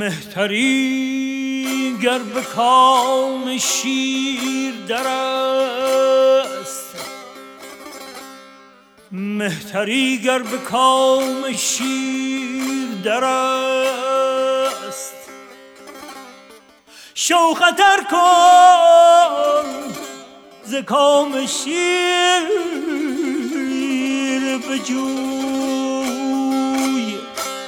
مهتری گر به کام شیر در است، مهتری گر به کام شیر در است، شو خطر کن ز کام شیر بجوی،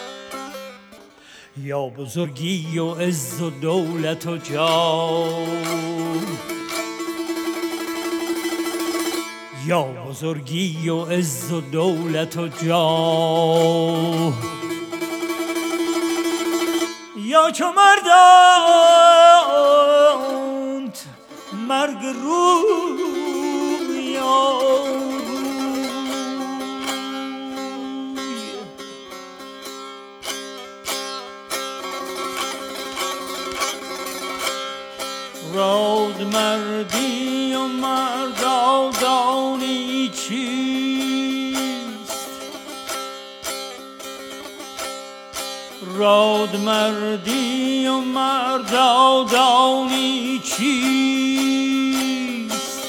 یا بزرگی و عز و دولت و جاه، یا بزرگی و عز و دولت و جاه، یا چو مردانت مرگ روی یا رود مردی و مردادانی چیست، رود مردی و مردادانی چیست،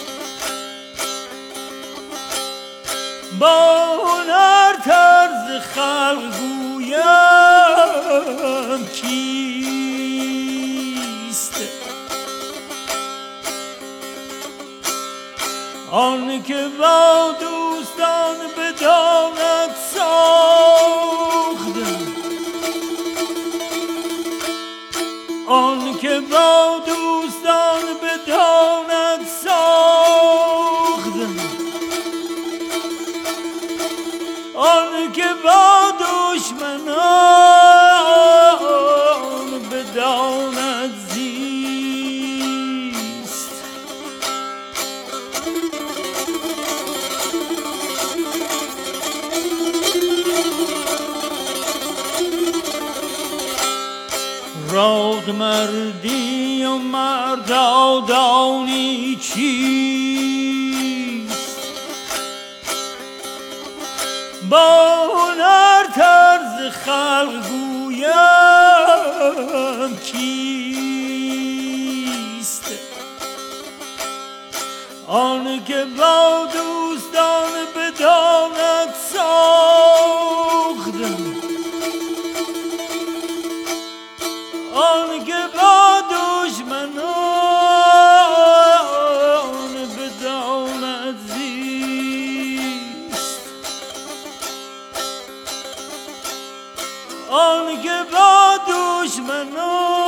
با هنر طرز خلق گویم کیست، آن که با دوستان بداند ساخت، آن که با دوستان بداند ساخت، آن که با دشمنان بداند زیست. رود مردی و مردادانی چیست، با هنر طرز خلق گویم کیست، آن که با دوستان بداند ساخت، آن که با دشمنان بداند زیست، آن که با دشمنان